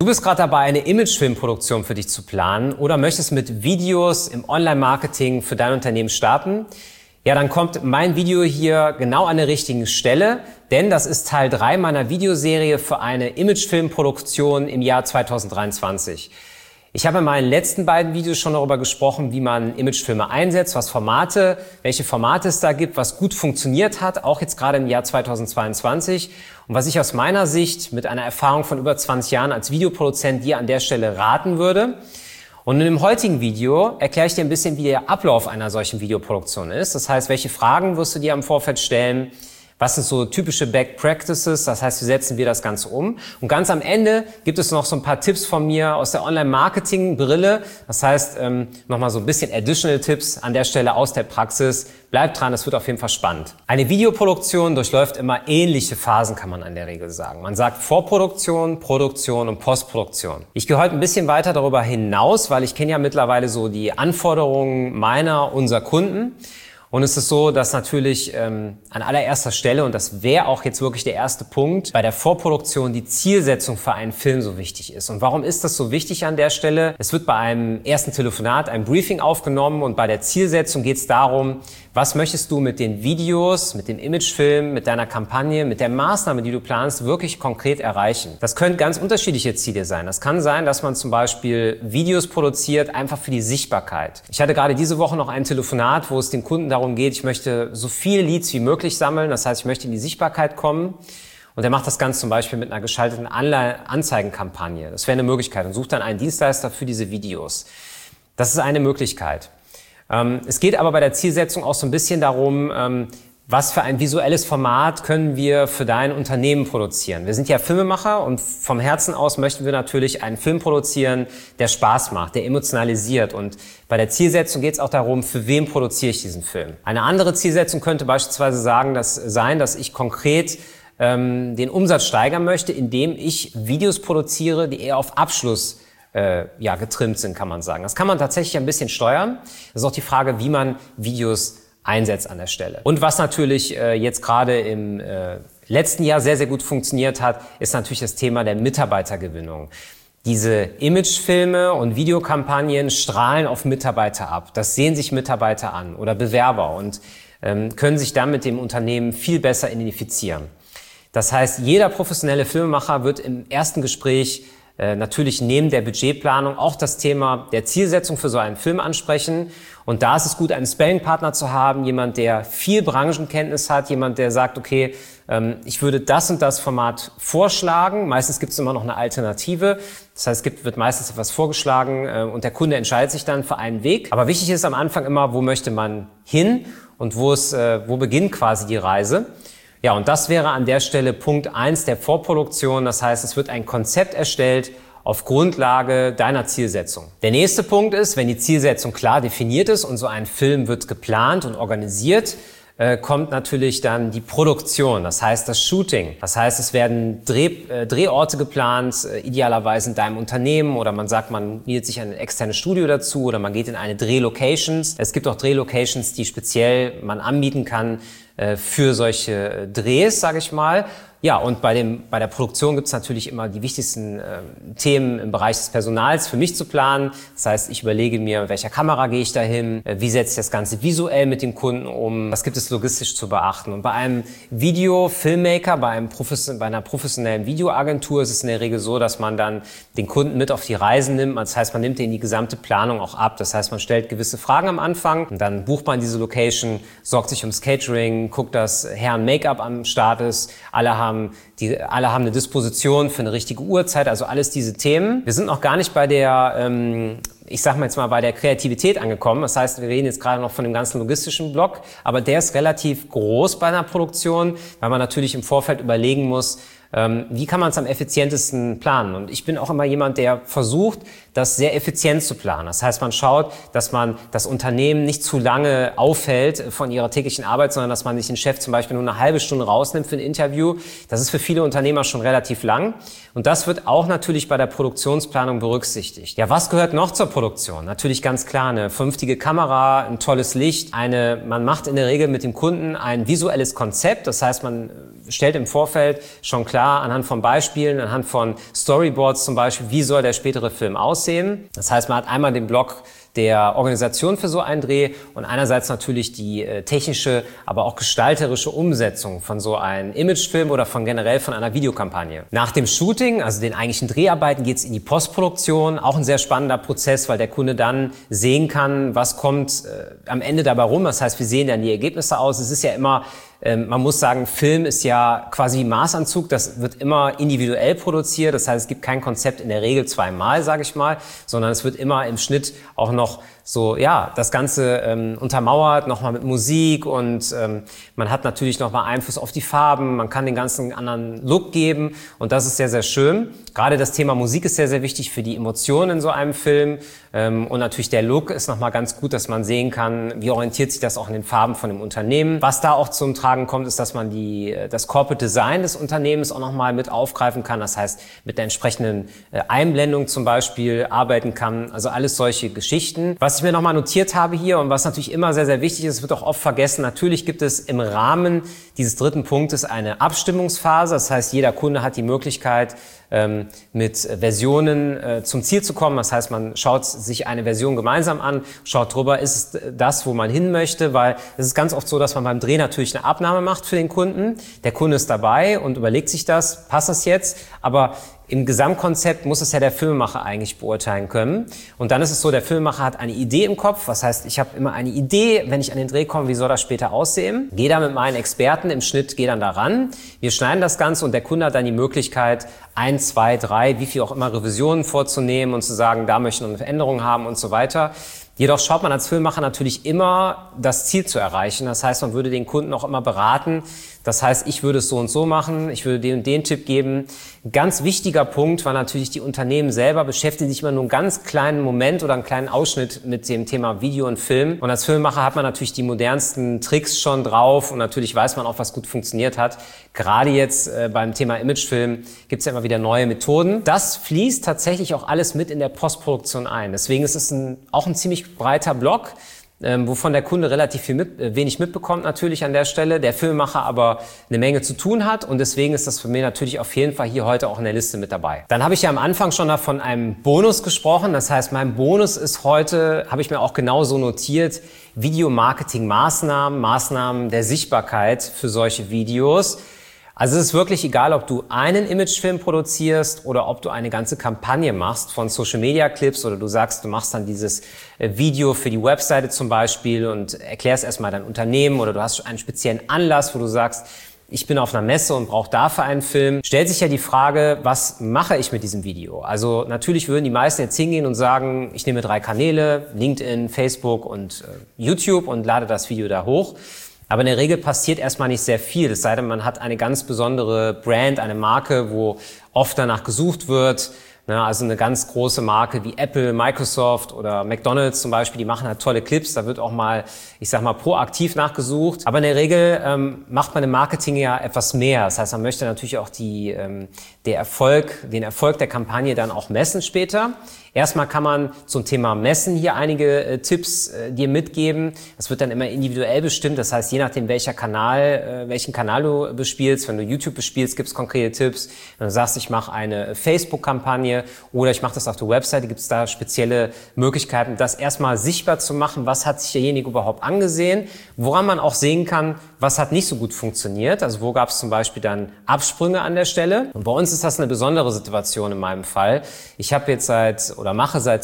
Du bist gerade dabei, eine Imagefilmproduktion für dich zu planen oder möchtest mit Videos im Online-Marketing für dein Unternehmen starten? Ja, dann kommt mein Video hier genau an der richtigen Stelle, denn das ist Teil 3 meiner Videoserie für eine Imagefilmproduktion im Jahr 2023. Ich habe in meinen letzten beiden Videos schon darüber gesprochen, wie man Imagefilme einsetzt, welche Formate es da gibt, was gut funktioniert hat, auch jetzt gerade im Jahr 2022 und was ich aus meiner Sicht mit einer Erfahrung von über 20 Jahren als Videoproduzent dir an der Stelle raten würde. Und in dem heutigen Video erkläre ich dir ein bisschen, wie der Ablauf einer solchen Videoproduktion ist. Das heißt, welche Fragen wirst du dir im Vorfeld stellen? Was sind so typische Best Practices? Das heißt, wie setzen wir das Ganze um? Und ganz am Ende gibt es noch so ein paar Tipps von mir aus der Online-Marketing-Brille. Das heißt, nochmal so ein bisschen Additional Tipps an der Stelle aus der Praxis. Bleibt dran, es wird auf jeden Fall spannend. Eine Videoproduktion durchläuft immer ähnliche Phasen, kann man in der Regel sagen. Man sagt Vorproduktion, Produktion und Postproduktion. Ich gehe heute ein bisschen weiter darüber hinaus, weil ich kenne ja mittlerweile so die Anforderungen unserer Kunden. Und es ist so, dass natürlich an allererster Stelle, und das wäre auch jetzt wirklich der erste Punkt, bei der Vorproduktion die Zielsetzung für einen Film so wichtig ist. Und warum ist das so wichtig an der Stelle? Es wird bei einem ersten Telefonat ein Briefing aufgenommen und bei der Zielsetzung geht es darum, was möchtest du mit den Videos, mit dem Imagefilm, mit deiner Kampagne, mit der Maßnahme, die du planst, wirklich konkret erreichen? Das können ganz unterschiedliche Ziele sein. Das kann sein, dass man zum Beispiel Videos produziert, einfach für die Sichtbarkeit. Ich hatte gerade diese Woche noch ein Telefonat, wo es den Kunden darum geht, ich möchte so viele Leads wie möglich sammeln. Das heißt, ich möchte in die Sichtbarkeit kommen. Und er macht das Ganze zum Beispiel mit einer geschalteten Anzeigenkampagne. Das wäre eine Möglichkeit und sucht dann einen Dienstleister für diese Videos. Das ist eine Möglichkeit. Es geht aber bei der Zielsetzung auch so ein bisschen darum, was für ein visuelles Format können wir für dein Unternehmen produzieren. Wir sind ja Filmemacher und vom Herzen aus möchten wir natürlich einen Film produzieren, der Spaß macht, der emotionalisiert. Und bei der Zielsetzung geht es auch darum, für wen produziere ich diesen Film. Eine andere Zielsetzung könnte beispielsweise sein, dass ich konkret den Umsatz steigern möchte, indem ich Videos produziere, die eher auf Abschluss getrimmt sind, kann man sagen. Das kann man tatsächlich ein bisschen steuern. Das ist auch die Frage, wie man Videos einsetzt an der Stelle. Und was natürlich jetzt gerade im letzten Jahr sehr, sehr gut funktioniert hat, ist natürlich das Thema der Mitarbeitergewinnung. Diese Imagefilme und Videokampagnen strahlen auf Mitarbeiter ab. Das sehen sich Mitarbeiter an oder Bewerber und können sich dann mit dem Unternehmen viel besser identifizieren. Das heißt, jeder professionelle Filmemacher wird im ersten Gespräch natürlich neben der Budgetplanung auch das Thema der Zielsetzung für so einen Film ansprechen. Und da ist es gut, einen Sparringpartner zu haben, jemand, der viel Branchenkenntnis hat, jemand, der sagt, okay, ich würde das und das Format vorschlagen. Meistens gibt es immer noch eine Alternative. Das heißt, wird meistens etwas vorgeschlagen und der Kunde entscheidet sich dann für einen Weg. Aber wichtig ist am Anfang immer, wo möchte man hin und wo beginnt quasi die Reise. Ja, und das wäre an der Stelle Punkt 1 der Vorproduktion. Das heißt, es wird ein Konzept erstellt auf Grundlage deiner Zielsetzung. Der nächste Punkt ist, wenn die Zielsetzung klar definiert ist und so ein Film wird geplant und organisiert, kommt natürlich dann die Produktion, das heißt das Shooting. Das heißt, es werden Drehorte geplant, idealerweise in deinem Unternehmen oder man sagt, man mietet sich ein externes Studio dazu oder man geht in eine Drehlocations. Es gibt auch Drehlocations, die speziell man anbieten kann für solche Drehs, sage ich mal. Ja, und bei der Produktion gibt es natürlich immer die wichtigsten Themen im Bereich des Personals für mich zu planen. Das heißt, ich überlege mir, mit welcher Kamera gehe ich da hin, wie setze ich das Ganze visuell mit dem Kunden um, was gibt es logistisch zu beachten. Und bei einem Video-Filmmaker, bei einer professionellen Videoagentur ist es in der Regel so, dass man dann den Kunden mit auf die Reisen nimmt. Das heißt, man nimmt den die gesamte Planung auch ab. Das heißt, man stellt gewisse Fragen am Anfang und dann bucht man diese Location, sorgt sich ums Catering, guckt, dass Herren Make-up am Start ist, alle haben eine Disposition für eine richtige Uhrzeit, also alles diese Themen. Wir sind noch gar nicht bei der, ich sag mal jetzt mal, bei der Kreativität angekommen. Das heißt, wir reden jetzt gerade noch von dem ganzen logistischen Block, aber der ist relativ groß bei einer Produktion, weil man natürlich im Vorfeld überlegen muss, wie kann man es am effizientesten planen? Und ich bin auch immer jemand, der versucht, das sehr effizient zu planen. Das heißt, man schaut, dass man das Unternehmen nicht zu lange aufhält von ihrer täglichen Arbeit, sondern dass man sich den Chef zum Beispiel nur eine halbe Stunde rausnimmt für ein Interview. Das ist für viele Unternehmer schon relativ lang. Und das wird auch natürlich bei der Produktionsplanung berücksichtigt. Ja, was gehört noch zur Produktion? Natürlich ganz klar eine vernünftige Kamera, ein tolles Licht. Man macht in der Regel mit dem Kunden ein visuelles Konzept. Das heißt, man stellt im Vorfeld schon klar, klar anhand von Beispielen, anhand von Storyboards zum Beispiel, wie soll der spätere Film aussehen. Das heißt, man hat einmal den Block der Organisation für so einen Dreh und einerseits natürlich die technische, aber auch gestalterische Umsetzung von so einem Imagefilm oder generell von einer Videokampagne. Nach dem Shooting, also den eigentlichen Dreharbeiten, geht es in die Postproduktion. Auch ein sehr spannender Prozess, weil der Kunde dann sehen kann, was kommt am Ende dabei rum. Das heißt, wir sehen dann die Ergebnisse aus. Es ist ja immer, man muss sagen, Film ist ja quasi Maßanzug. Das wird immer individuell produziert. Das heißt, es gibt kein Konzept in der Regel zweimal, sage ich mal, sondern es wird immer im Schnitt auch noch so, ja, das Ganze untermauert, nochmal mit Musik und man hat natürlich nochmal Einfluss auf die Farben, man kann den ganzen anderen Look geben und das ist sehr, sehr schön. Gerade das Thema Musik ist sehr, sehr wichtig für die Emotionen in so einem Film und natürlich der Look ist nochmal ganz gut, dass man sehen kann, wie orientiert sich das auch in den Farben von dem Unternehmen. Was da auch zum Tragen kommt, ist, dass man das Corporate Design des Unternehmens auch nochmal mit aufgreifen kann, das heißt mit der entsprechenden Einblendung zum Beispiel arbeiten kann, also alles solche Geschichten. Was ich mir nochmal notiert habe hier und was natürlich immer sehr, sehr wichtig ist, wird auch oft vergessen, natürlich gibt es im Rahmen dieses dritten Punktes eine Abstimmungsphase. Das heißt, jeder Kunde hat die Möglichkeit, mit Versionen zum Ziel zu kommen. Das heißt, man schaut sich eine Version gemeinsam an, schaut drüber, ist es das, wo man hin möchte, weil es ist ganz oft so, dass man beim Dreh natürlich eine Abnahme macht für den Kunden. Der Kunde ist dabei und überlegt sich das, passt das jetzt? Aber im Gesamtkonzept muss es ja der Filmemacher eigentlich beurteilen können. Und dann ist es so, der Filmemacher hat eine Idee im Kopf. Das heißt, ich habe immer eine Idee, wenn ich an den Dreh komme, wie soll das später aussehen? Gehe da mit meinen Experten im Schnitt, gehe dann da ran. Wir schneiden das Ganze und der Kunde hat dann die Möglichkeit, 1, 2, 3, wie viel auch immer Revisionen vorzunehmen und zu sagen, da möchten wir eine Veränderung haben und so weiter. Jedoch schaut man als Filmemacher natürlich immer, das Ziel zu erreichen. Das heißt, man würde den Kunden auch immer beraten. Das heißt, ich würde es so und so machen, ich würde den und den Tipp geben. Ein ganz wichtiger Punkt war natürlich, die Unternehmen selber beschäftigen sich immer nur einen ganz kleinen Moment oder einen kleinen Ausschnitt mit dem Thema Video und Film. Und als Filmemacher hat man natürlich die modernsten Tricks schon drauf und natürlich weiß man auch, was gut funktioniert hat. Gerade jetzt beim Thema Imagefilm gibt es ja immer wieder neue Methoden. Das fließt tatsächlich auch alles mit in der Postproduktion ein. Deswegen ist es auch ein ziemlich breiter Block, wovon der Kunde relativ wenig mitbekommt natürlich an der Stelle, der Filmemacher aber eine Menge zu tun hat und deswegen ist das für mich natürlich auf jeden Fall hier heute auch in der Liste mit dabei. Dann habe ich ja am Anfang schon davon einem Bonus gesprochen, das heißt, mein Bonus ist heute, habe ich mir auch genauso notiert, Videomarketing-Maßnahmen, Maßnahmen der Sichtbarkeit für solche Videos. Also es ist wirklich egal, ob du einen Imagefilm produzierst oder ob du eine ganze Kampagne machst von Social Media Clips oder du sagst, du machst dann dieses Video für die Webseite zum Beispiel und erklärst erstmal dein Unternehmen oder du hast einen speziellen Anlass, wo du sagst, ich bin auf einer Messe und brauche dafür einen Film. Stellt sich ja die Frage, was mache ich mit diesem Video? Also natürlich würden die meisten jetzt hingehen und sagen, ich nehme 3 Kanäle, LinkedIn, Facebook und YouTube und lade das Video da hoch. Aber in der Regel passiert erstmal nicht sehr viel, es sei denn, man hat eine ganz besondere Brand, eine Marke, wo oft danach gesucht wird. Also eine ganz große Marke wie Apple, Microsoft oder McDonald's zum Beispiel, die machen halt tolle Clips, da wird auch mal, ich sag mal, proaktiv nachgesucht. Aber in der Regel macht man im Marketing ja etwas mehr. Das heißt, man möchte natürlich auch den Erfolg der Kampagne dann auch messen später. Erstmal kann man zum Thema Messen hier einige Tipps dir mitgeben. Das wird dann immer individuell bestimmt. Das heißt, je nachdem, welchen Kanal du bespielst, wenn du YouTube bespielst, gibt es konkrete Tipps. Wenn du sagst, ich mache eine Facebook-Kampagne oder ich mache das auf der Webseite, gibt es da spezielle Möglichkeiten, das erstmal sichtbar zu machen. Was hat sich derjenige überhaupt angesehen? Woran man auch sehen kann, was hat nicht so gut funktioniert. Also wo gab es zum Beispiel dann Absprünge an der Stelle? Und bei uns ist das eine besondere Situation in meinem Fall. Ich habe jetzt mache seit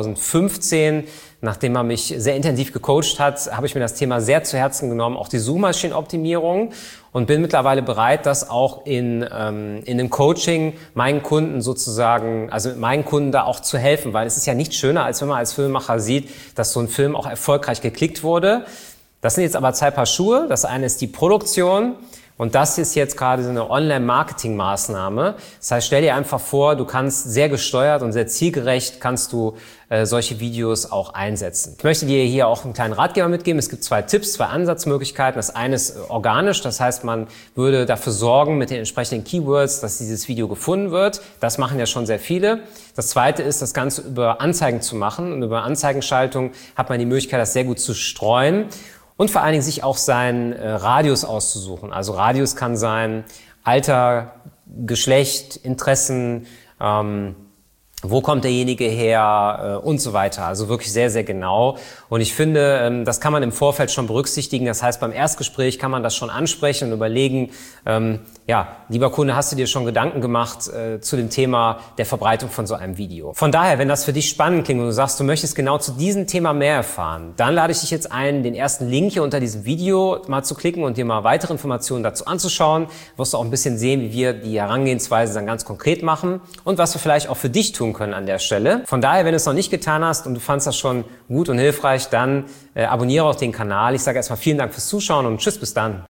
2015, nachdem man mich sehr intensiv gecoacht hat, habe ich mir das Thema sehr zu Herzen genommen, auch die Suchmaschinenoptimierung und bin mittlerweile bereit, das auch in einem Coaching meinen Kunden sozusagen, also meinen Kunden da auch zu helfen, weil es ist ja nichts schöner, als wenn man als Filmemacher sieht, dass so ein Film auch erfolgreich geklickt wurde. Das sind jetzt aber 2 Paar Schuhe. Das eine ist die Produktion. Und das ist jetzt gerade so eine Online-Marketing-Maßnahme. Das heißt, stell dir einfach vor, du kannst sehr gesteuert und sehr zielgerecht kannst du solche Videos auch einsetzen. Ich möchte dir hier auch einen kleinen Ratgeber mitgeben. Es gibt 2 Tipps, 2 Ansatzmöglichkeiten. Das eine ist organisch, das heißt, man würde dafür sorgen mit den entsprechenden Keywords, dass dieses Video gefunden wird. Das machen ja schon sehr viele. Das zweite ist, das Ganze über Anzeigen zu machen. Und über Anzeigenschaltung hat man die Möglichkeit, das sehr gut zu streuen. Und vor allen Dingen sich auch seinen Radius auszusuchen. Also Radius kann sein Alter, Geschlecht, Interessen, wo kommt derjenige her und so weiter. Also wirklich sehr, sehr genau. Und ich finde, das kann man im Vorfeld schon berücksichtigen. Das heißt, beim Erstgespräch kann man das schon ansprechen und überlegen, ja, lieber Kunde, hast du dir schon Gedanken gemacht zu dem Thema der Verbreitung von so einem Video? Von daher, wenn das für dich spannend klingt und du sagst, du möchtest genau zu diesem Thema mehr erfahren, dann lade ich dich jetzt ein, den ersten Link hier unter diesem Video mal zu klicken und dir mal weitere Informationen dazu anzuschauen. Wirst du auch ein bisschen sehen, wie wir die Herangehensweise dann ganz konkret machen und was wir vielleicht auch für dich tun können an der Stelle. Von daher, wenn du es noch nicht getan hast und du fandst das schon gut und hilfreich, dann abonniere auch den Kanal. Ich sage erstmal vielen Dank fürs Zuschauen und tschüss, bis dann.